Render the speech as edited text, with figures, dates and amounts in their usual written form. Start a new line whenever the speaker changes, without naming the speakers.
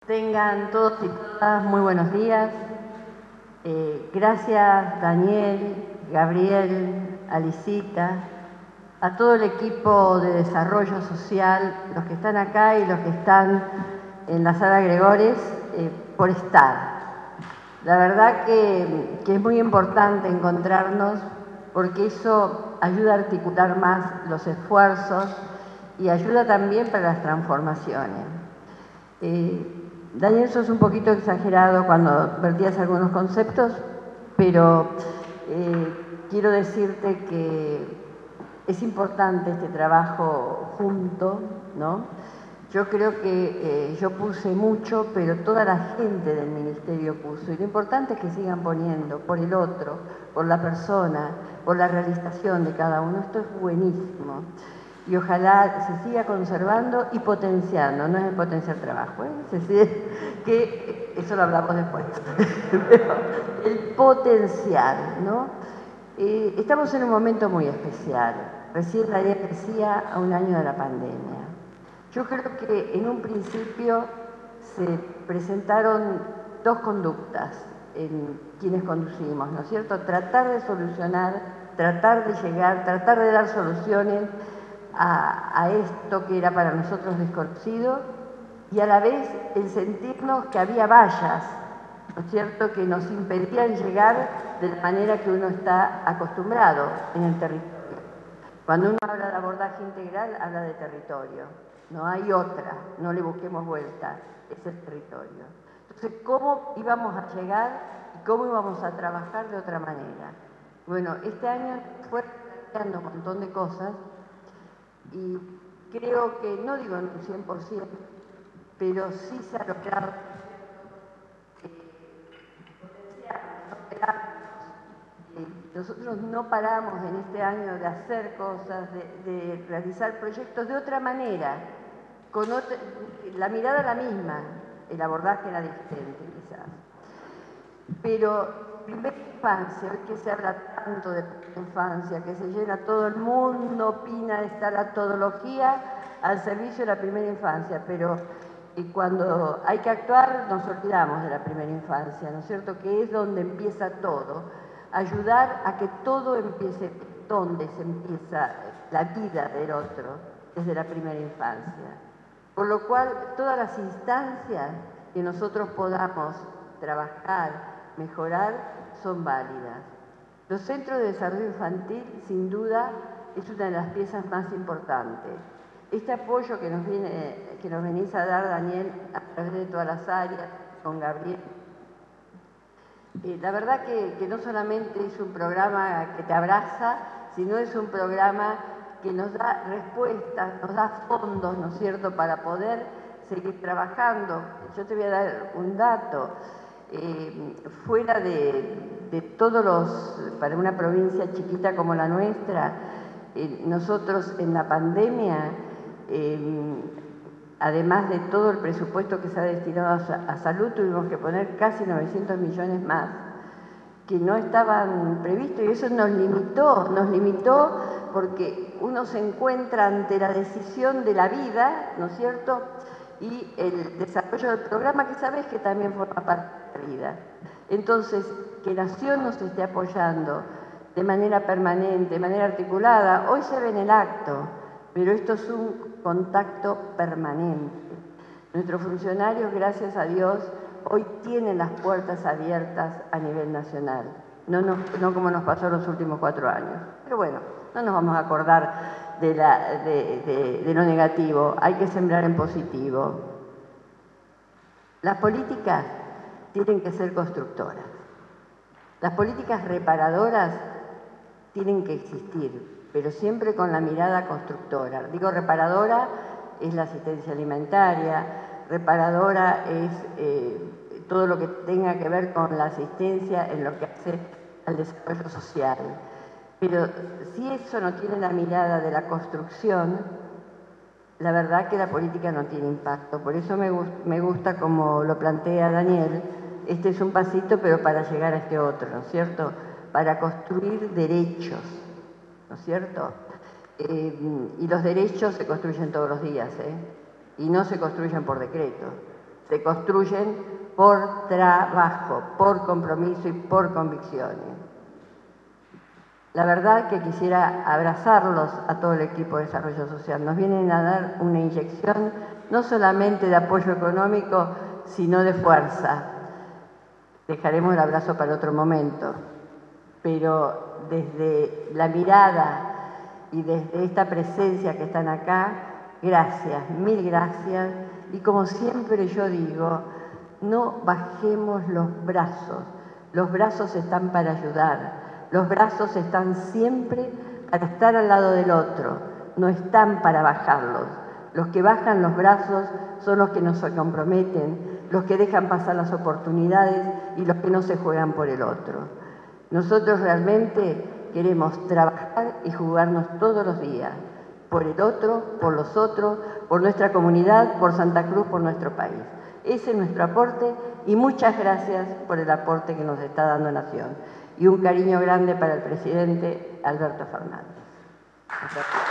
Tengan todos y todas muy buenos días. Gracias Daniel, Gabriel, Alicita, a todo el equipo de desarrollo social, los que están acá y los que están en la sala Gregores, por estar. La verdad que es muy importante encontrarnos porque eso ayuda a articular más los esfuerzos y ayuda también para las transformaciones. Daniel, sos un poquito exagerado cuando vertías algunos conceptos, pero quiero decirte que es importante este trabajo junto, ¿no? Yo creo que yo puse mucho, pero toda la gente del ministerio puso. Y lo importante es que sigan poniendo por el otro, por la persona, por la realización de cada uno. Esto es buenísimo. Y ojalá se siga conservando y potenciando, no es el potenciar trabajo, es decir, que eso lo hablamos después, pero el potenciar, ¿no? Estamos en un momento muy especial, recién Daniel decía, a un año de la pandemia. Yo creo que en un principio se presentaron dos conductas en quienes conducimos, ¿no es cierto? Tratar de solucionar, tratar de llegar, tratar de dar soluciones a esto que era para nosotros desconocido y a la vez el sentirnos que había vallas, ¿no es cierto?, que nos impedían llegar de la manera que uno está acostumbrado en el territorio. Cuando uno habla de abordaje integral, habla de territorio, no hay otra, no le busquemos vuelta, es el territorio. Entonces, ¿cómo íbamos a llegar y cómo íbamos a trabajar de otra manera? Bueno, este año fue planteando un montón de cosas y creo que, no digo en un 100%, pero sí se ha logrado nosotros no paramos en este año de hacer cosas, de realizar proyectos de otra manera, con la mirada la misma, el abordaje era diferente quizás. Pero primera infancia, hoy que se habla tanto de infancia, que se llena todo el mundo, opina, está la todología al servicio de la primera infancia, pero cuando hay que actuar nos olvidamos de la primera infancia, ¿no es cierto?, que es donde empieza todo, ayudar a que todo empiece donde se empieza la vida del otro, desde la primera infancia. Por lo cual, todas las instancias que nosotros podamos trabajar, mejorar, son válidas. Los centros de desarrollo infantil, sin duda, es una de las piezas más importantes. Este apoyo que nos venís a dar, Daniel, a través de todas las áreas, con Gabriel, la verdad que no solamente es un programa que te abraza, sino es un programa que nos da respuestas, nos da fondos, ¿no es cierto?, para poder seguir trabajando. Yo te voy a dar un dato. Fuera de todos los, para una provincia chiquita como la nuestra, nosotros en la pandemia, además de todo el presupuesto que se ha destinado a salud, tuvimos que poner casi 900 millones más, que no estaban previstos, y eso nos limitó porque uno se encuentra ante la decisión de la vida, ¿no es cierto?, y el desarrollo del programa, que sabes que también forma parte de la vida. Entonces, que Nación nos esté apoyando de manera permanente, de manera articulada, hoy se ve en el acto, pero esto es un contacto permanente. Nuestros funcionarios, gracias a Dios, hoy tienen las puertas abiertas a nivel nacional, no como nos pasó los últimos 4 años. Pero bueno, no nos vamos a acordar de lo negativo, hay que sembrar en positivo. Las políticas tienen que ser constructoras. Las políticas reparadoras tienen que existir, pero siempre con la mirada constructora. Digo reparadora, es la asistencia alimentaria, reparadora es todo lo que tenga que ver con la asistencia en lo que hace al desarrollo social. Pero si eso no tiene la mirada de la construcción, la verdad que la política no tiene impacto. Por eso me gusta como lo plantea Daniel, este es un pasito pero para llegar a este otro, ¿no es cierto?, para construir derechos, ¿no es cierto? Y los derechos se construyen todos los días, y no se construyen por decreto, se construyen por trabajo, por compromiso y por convicciones. La verdad que quisiera abrazarlos a todo el equipo de desarrollo social. Nos vienen a dar una inyección no solamente de apoyo económico, sino de fuerza. Dejaremos el abrazo para otro momento, pero desde la mirada y desde esta presencia que están acá, gracias, mil gracias. Y como siempre yo digo, no bajemos los brazos están para ayudar, los brazos están siempre para estar al lado del otro, no están para bajarlos. Los que bajan los brazos son los que no se comprometen, los que dejan pasar las oportunidades y los que no se juegan por el otro. Nosotros realmente queremos trabajar y jugarnos todos los días, por el otro, por los otros, por nuestra comunidad, por Santa Cruz, por nuestro país. Ese es nuestro aporte y muchas gracias por el aporte que nos está dando Nación. Y un cariño grande para el presidente Alberto Fernández.